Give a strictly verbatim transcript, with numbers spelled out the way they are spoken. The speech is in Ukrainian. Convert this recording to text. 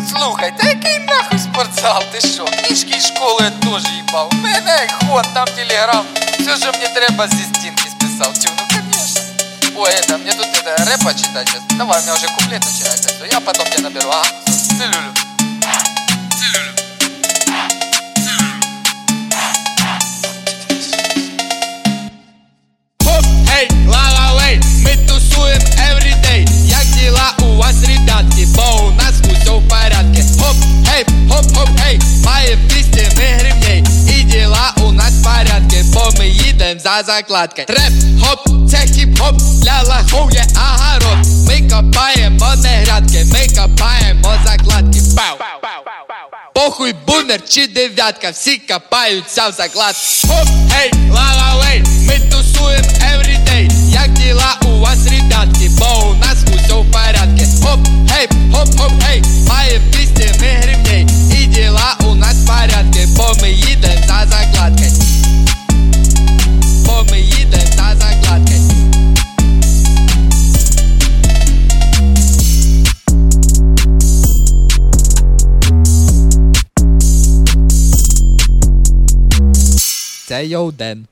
Слухай, та який нахуй спортзал, ти що? Книжки із школи я теж їбав. У мене айфон, там телеграм. Все, що мені треба, зі стінки списав. Тю, ну конечно. Ой, это, мне тут это, рэпа читать сейчас. Давай, у меня уже куплет начинается. Я потом тебя наберу, а? Целюлю. Целюлю. Хоп, эй, ла-ла-лей, мы тусуем everyday. Як дела у вас, ребятки? Бо у нас все в порядке. Хоп, эй, хоп-хоп, эй, має двісті ми гривней. І дела у нас в порядке, бо ми їдем за закладкой. Трэп, хоп, це хіп-хоп, для лохов є огород. Ми копаємо не грядки, ми копаємо закладки. Пау. Похуй бунер чи дев'ятка, всі копаються в заклад. Хоп, ей, ла-ла-лей, ми тусуем everyday. Як дела у вас, ребятки? Бо у нас все в порядке. Хоп, ей, хоп-хоп, ей, має двісті ми гривней. І дела у нас в порядке, бо ми їдем за закладкой. Бо ми їдем за закладкой. Це Йоуден.